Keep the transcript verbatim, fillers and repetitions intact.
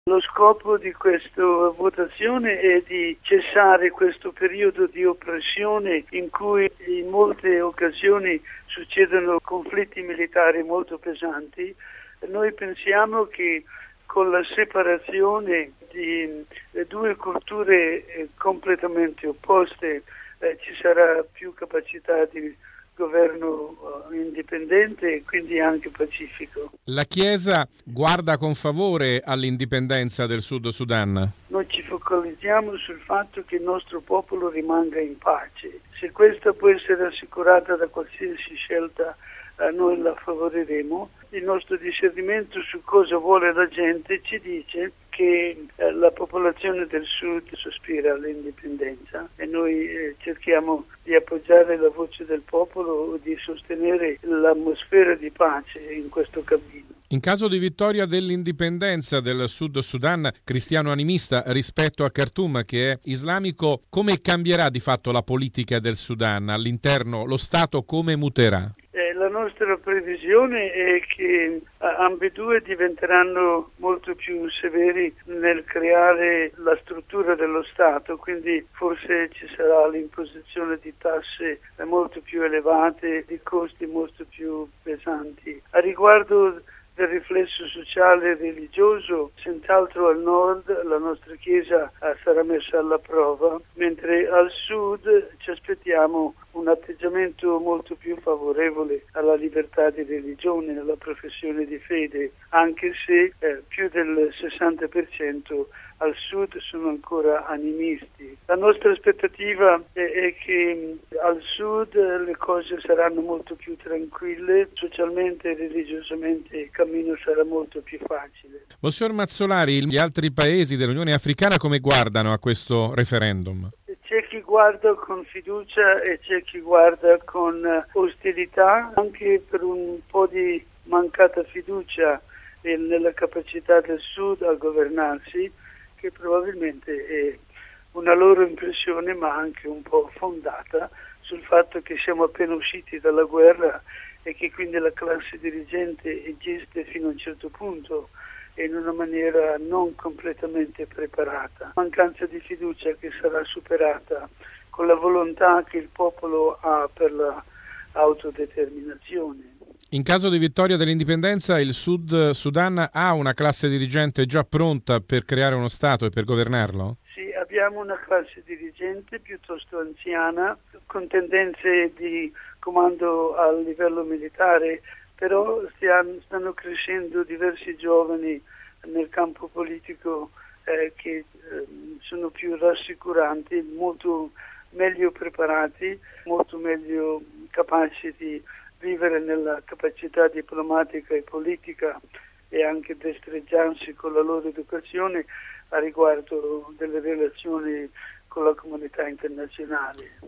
Lo scopo di questa votazione è di cessare questo periodo di oppressione in cui in molte occasioni succedono conflitti militari molto pesanti. Noi pensiamo che con la separazione di due culture completamente opposte eh, ci sarà più capacità di governo indipendente e quindi anche pacifico. La Chiesa guarda con favore all'indipendenza del Sud Sudan. Noi ci focalizziamo sul fatto che il nostro popolo rimanga in pace. Se questa può essere assicurata da qualsiasi scelta, eh, noi la favoriremo. Il nostro discernimento su cosa vuole la gente ci dice che eh, la popolazione del Sud sospira all'indipendenza e noi eh, cerchiamo di appoggiare la voce del popolo, di sostenere l'atmosfera di pace in questo cammino. In caso di vittoria dell'indipendenza del Sud Sudan, cristiano animista rispetto a Khartoum, che è islamico, come cambierà di fatto la politica del Sudan? All'interno lo Stato come muterà? Eh, la nostra previsione è che eh, ambedue diventeranno molto più severi nel creare la struttura dello Stato, quindi forse ci sarà l'imposizione di tasse eh, molto più elevate, di costi molto più pesanti. A riguardo del riflesso sociale e religioso, senz'altro al nord la nostra Chiesa eh, sarà messa alla prova, mentre al sud ci aspettiamo un atteggiamento molto più favorevole alla libertà di religione, alla professione di fede, anche se eh, più del sessanta per cento al sud sono ancora animisti. La nostra aspettativa è, è che al sud le cose saranno molto più tranquille, socialmente e religiosamente il cammino sarà molto più facile. Monsignor Mazzolari, gli altri paesi dell'Unione Africana come guardano a questo referendum? C'è chi guarda con fiducia e c'è chi guarda con ostilità, anche per un po' di mancata fiducia nella capacità del Sud a governarsi, che probabilmente è una loro impressione, ma anche un po' fondata sul fatto che siamo appena usciti dalla guerra e che quindi la classe dirigente esiste fino a un certo punto e in una maniera non completamente preparata. Mancanza di fiducia che sarà superata con la volontà che il popolo ha per la autodeterminazione. In caso di vittoria dell'indipendenza, il Sud Sudan ha una classe dirigente già pronta per creare uno Stato e per governarlo? Sì, abbiamo una classe dirigente piuttosto anziana, con tendenze di comando a livello militare, però stiano, stanno crescendo diversi giovani nel campo politico eh, che eh, sono più rassicuranti, molto meglio preparati, molto meglio capaci di vivere nella capacità diplomatica e politica e anche destreggiarsi con la loro educazione a riguardo delle relazioni con la comunità internazionale.